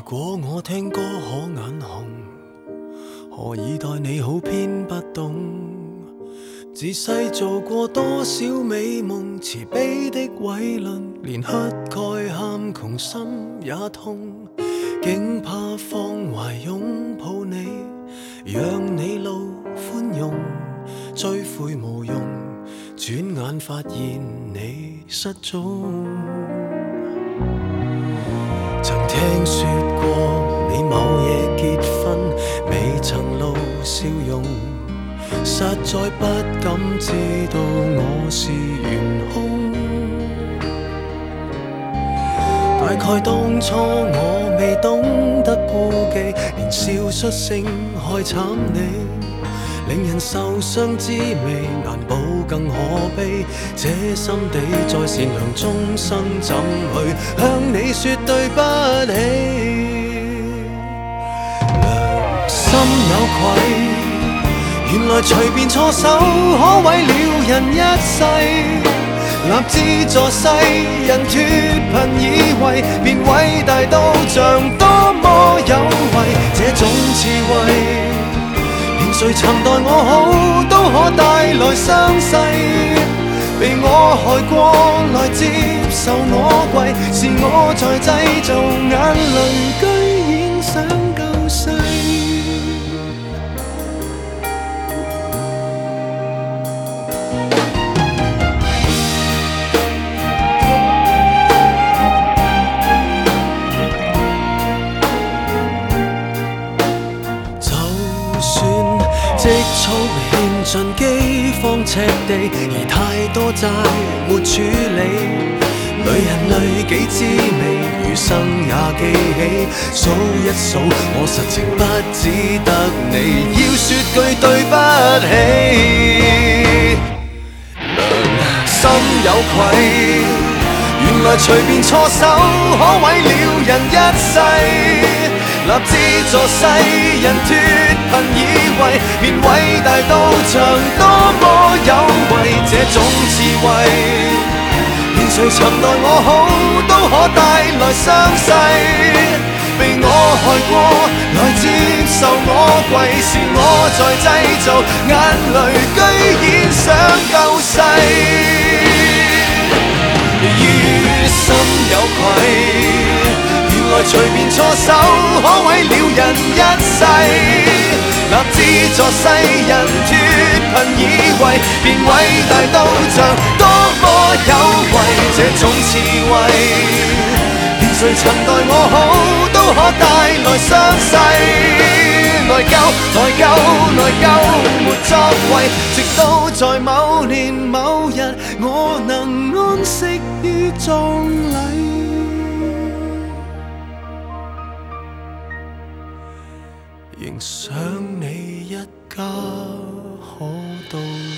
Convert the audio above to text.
果我聽歌可眼紅，何以待你好偏不懂？自細做過多少美夢，慈悲的偉論，連乞丐喊窮心也痛，竟怕放懷擁抱你，讓你路寬容，追悔無用，轉眼發現你失蹤。曾聽說過你某夜結婚，未曾露笑容，實在不敢知道我是元兇。大概當初我未懂得顧忌，連笑出聲害慘你，令人受傷滋味難保更可悲。這心地再善良，終生怎去向你說對不起？良心有愧，原來隨便錯手可毀了人一世。立志助世人脫貧以為便偉大到像多麼有為，這種智慧連誰曾待我好都可帶來傷勢。被我害過來接受我跪，是我在製造眼淚，居然想救世。積蓄獻盡饑荒赤地，而太多債沒處理。女人累己滋味，餘生也記起。數一數，我實情不只得你，要說句對不起。良心有愧，原來隨便錯手可毀了人一世。立志助世人脫貧以為便偉大到像多麼有為，這種智慧連誰曾待我好都可帶來傷勢。被我害過來接受我跪，是我在製造眼淚，居然想救世。於心有愧，原來隨便錯手可毀了人一世。立志助世人脫貧以為便偉大到像多麼有為，這種智慧連誰曾待我好都可帶來傷勢。內疚內疚內疚沒作為，直到在某年某日我能安息於葬禮，仍想你一家可到。